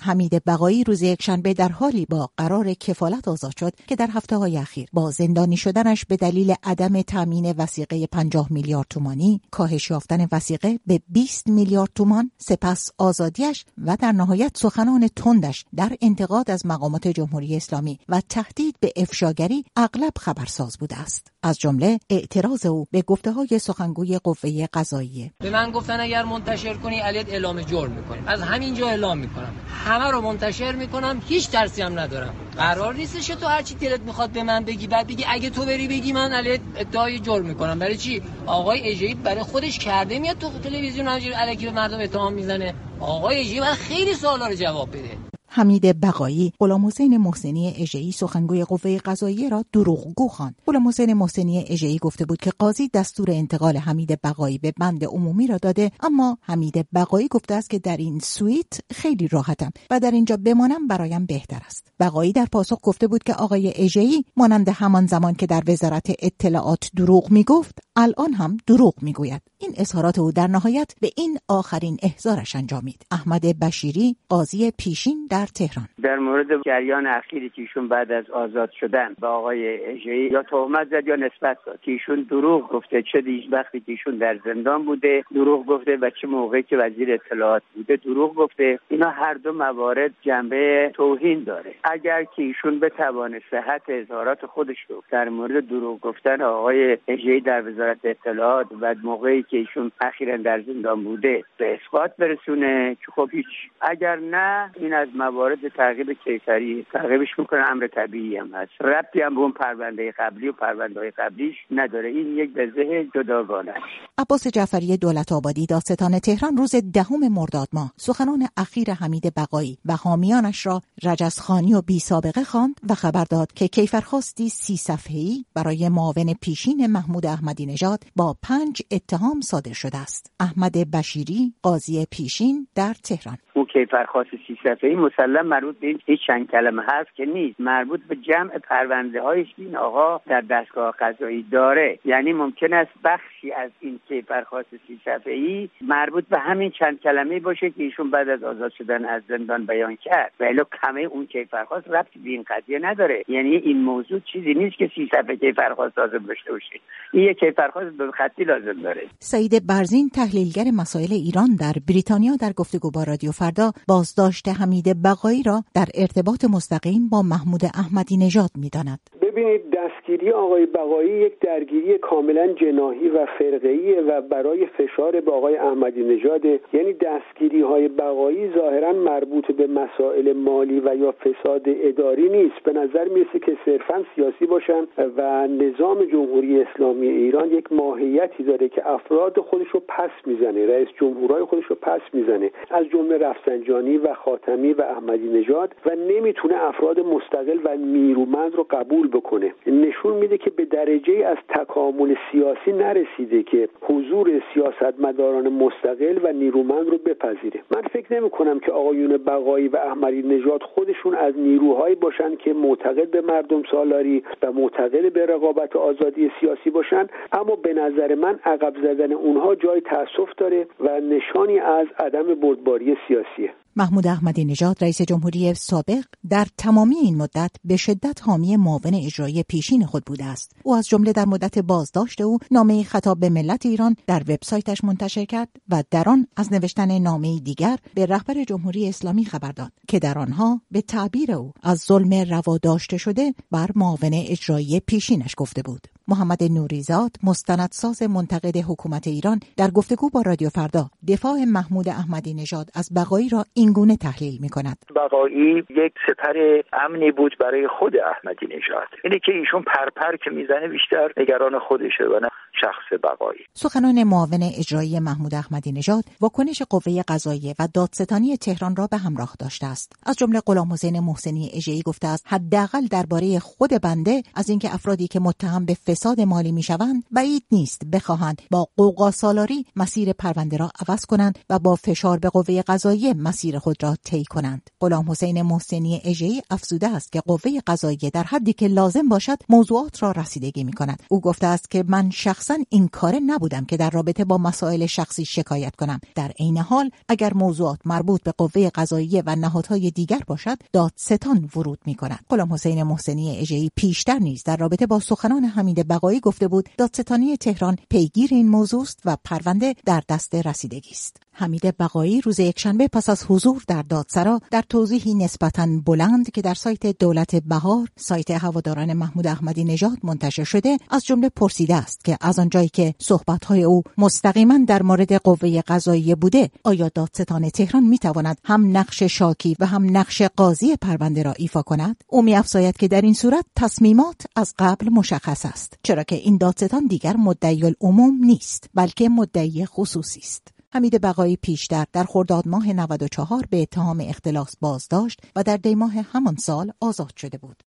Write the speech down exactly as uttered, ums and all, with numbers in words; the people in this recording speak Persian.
حمید بقایی روز یکشنبه در حالی با قرار کفالت آزاد شد که در هفته‌های اخیر با زندانی شدنش به دلیل عدم تامین وثیقه پنجاه میلیارد تومانی، کاهش یافتن وثیقه به بیست میلیارد تومان، سپس آزادیش و در نهایت سخنان تندش در انتقاد از مقامات جمهوری اسلامی و تهدید به افشاگری اغلب خبرساز بوده است. از جمله اعتراض او به گفته‌های سخنگوی قوه قضاییه. به من گفتن اگر منتشر کنی علیت اعلام جرم می‌کنیم. از همینجا اعلام می‌کنم. همه رو منتشر می‌کنم، هیچ ترسی هم ندارم. قرار نیستش تو هر چی دلت می‌خواد به من بگی، بعد بگی اگه تو بری بگی من علیت ادعای جرم می‌کنم. برای چی؟ آقای اژه‌ای برای خودش کرده میاد تو تلویزیون همینجوری الکی به مردم اتهام میزنه. آقای اژه‌ای باید خیلی سوالا رو جواب بده. حمید بقایی غلامحسین محسنی اژه‌ای سخنگوی قوه قضاییه را دروغگو خواند. غلامحسین محسنی اژه‌ای گفته بود که قاضی دستور انتقال حمید بقایی به بند عمومی را داده، اما حمید بقایی گفته است که در این سویت خیلی راحتم و در اینجا بمانم برایم بهتر است. بقایی در پاسخ گفته بود که آقای اژه‌ای مانند همان زمان که در وزارت اطلاعات دروغ میگفت، الان هم دروغ میگوید. این اظهارات او در نهایت به این آخرین احضارش انجامید. احمد بشیری، قاضی پیشین در تهران، در مورد جریان اخیری که ایشون بعد از آزاد شدن به آقای اژه‌ای یا تهمت زد یا نسبت داد که ایشون دروغ گفته، چه دیش وقتی که ایشون در زندان بوده دروغ گفته و چه موقعی که وزیر اطلاعات بوده دروغ گفته، اینا هر دو موارد جنبه توهین داره. اگر که ایشون بتوانه صحت اظهارات خودش رو در مورد دروغ گفتن آقای اژه‌ای در وزارت اطلاعات و موقعی که ایشون اخیراً در زندان بوده به اثبات برسونه که خب هیچ، اگر نه این از موارد تعقیب کیفری تعقیبش میکنه، امر طبیعی هم هست، ربطی هم به اون پرونده قبلی و پرونده‌های قبلیش نداره، این یک وضع جداگانه است. عباس جعفری دولت آبادی دادستان تهران روز دهم مرداد ماه سخنان اخیر حمید بقایی و حامیانش را رجزخوانی و بی سابقه خواند و خبر داد که کیفرخواستی سی صفحه‌ای برای معاون پیشین محمود احمدی نژاد با پنج اتهام صادر شده است. احمد بشیری، قاضی پیشین در تهران، اون کیفرخواست سی صفحه‌ای مسلم مربوط به هیچ چند کلمه حرف که نیست، مربوط به جمع پرونده‌هایی که این آقا در دستگاه قضایی داره. یعنی ممکن است بخشی از این کیفرخواست سی صفحه‌ای مربوط به همین چند کلمه باشه که ایشون بعد از آزاد شدن از زندان بیان کرد، ولی کمه اون کیفرخواست ربطی به این قضیه نداره. یعنی این موضوع چیزی نیست که سی صفحه کیفرخواست لازم داشته باشه، این یک کیفرخواست دو خطی لازم داره. سعید برزین، تحلیلگر مسائل ایران در بریتانیا، در گفتگو با رادیو فردا بازداشت حمید بقایی را در ارتباط مستقیم با محمود احمدی نژاد می‌داند. ببینید، دستگیری آقای بقایی یک درگیری کاملا جناحی و فرقه‌ایه و برای فشار به آقای احمدی نژاد. یعنی دستگیری های بقایی ظاهرا مربوط به مسائل مالی و یا فساد اداری نیست. به نظر میرسه که صرفا سیاسی باشن و نظام جمهوری اسلامی ایران یک ماهیتی داره که افراد خودش رو پس میزنه، رئیس جمهورهای خودش رو پس میزنه، از جمله رفسنجانی و خاتمی و احمدی نژاد، و نمیتونه افراد مستقل و نیرومند رو قبول بکنه. نشون میده که به درجه از تکامل سیاسی نرسیده که حضور سیاستمداران مستقل و نیرومند رو بپذیره. من فکر نمی کنم که آقایون بقایی و احمدی نژاد خودشون از نیروهایی باشن که معتقد به مردم سالاری و معتقد به رقابت و آزادی سیاسی باشن، اما به نظر من عقب زدن اونها جای تأسف داره و نشانی از عدم بردباری سیاسیه. محمود احمدی نژاد رئیس جمهوری سابق در تمامی این مدت به شدت حامی معاون اجرایی پیشین خود بوده است. او از جمله در مدت بازداشت او نامه‌ای خطاب به ملت ایران در وبسایتش منتشر کرد و در آن از نوشتن نامه‌ای دیگر به رهبر جمهوری اسلامی خبر داد که در آنها به تعبیر او از ظلم روا داشته شده بر معاون اجرایی پیشینش گفته بود. محمد نوریزاد، مستندساز منتقد حکومت ایران، در گفتگو با رادیو فردا دفاع محمود احمدی نژاد از بقایی را اینگونه تحلیل می‌کند. بقایی یک سپر امنی بود برای خود احمدی نژاد. اینه که ایشون پرپر که میزنه بیشتر نگران خودشه و نه شخص بقایی. سخنان معاون اجرایی محمود احمدی نژاد واکنش قوه قضاییه و دادستانی تهران را به همراه داشته است. از جمله غلامحسین محسنی اژه‌ای گفته است حداقل درباره خود بنده از اینکه افرادی که متهم به فساد مالی میشوند بعید نیست بخواهند با قوقا سالاری مسیر پرونده را عوض کنند و با فشار به قوه قضاییه مسیر خود را طی کنند. غلامحسین محسنی اژه‌ای افزوده است که قوه قضاییه در حدی که لازم باشد موضوعات را رسیدگی می‌کند. او گفته است که من شخص شخصا این کاره نبودم که در رابطه با مسائل شخصی شکایت کنم. در عین حال اگر موضوعات مربوط به قوه قضاییه و نهادهای دیگر باشد، دادستان ورود می‌کند. غلام حسین محسنی اژه‌ای پیشتر نیز در رابطه با سخنان حمید بقایی گفته بود دادستانی تهران پیگیر این موضوع است و پرونده در دست رسیدگی است. حمید بقایی روز یکشنبه پس از حضور در دادسرا در توضیحی نسبتاً بلند که در سایت دولت بهار، سایت هواداران محمود احمدی نژاد منتشر شده، از جمله پرسیده است که از آنجایی که صحبت‌های او مستقیما در مورد قوه قضاییه بوده، آیا دادستان تهران می‌تواند هم نقش شاکی و هم نقش قاضی پرونده را ایفا کند؟ او می‌افزاید که در این صورت تصمیمات از قبل مشخص است، چرا که این دادستان دیگر مدعی العموم نیست، بلکه مدعی خصوصی است. حمید بقایی پیشتر در خرداد ماه نود و چهار به اتهام اختلاس بازداشت و در دی ماه همان سال آزاد شده بود.